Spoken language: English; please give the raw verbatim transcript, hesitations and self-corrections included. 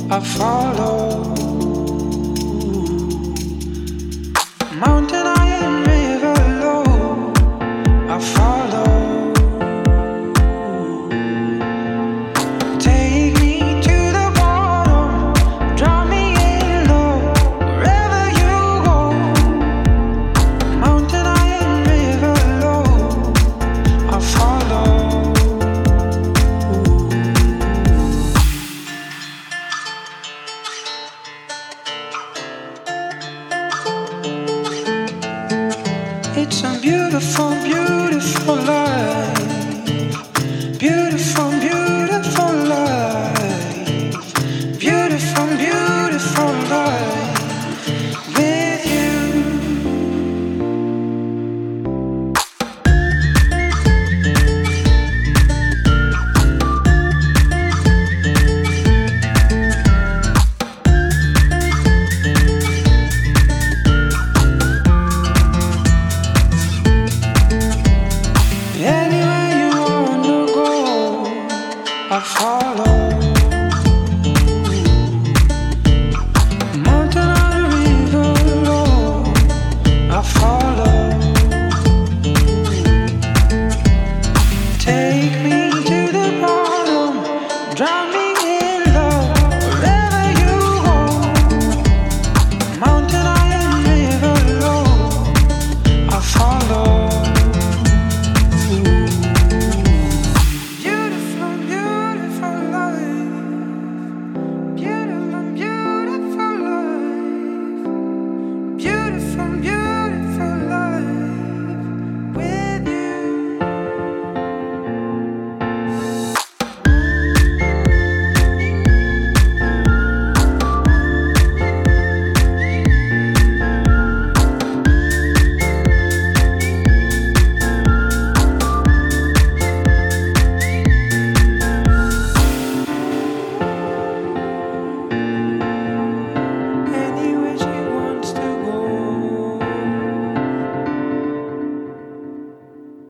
I follow. Mountain high and river low, I follow. Take me to the bottom, drop me in low, wherever you go. Mountain high and river low, I follow. It's a beautiful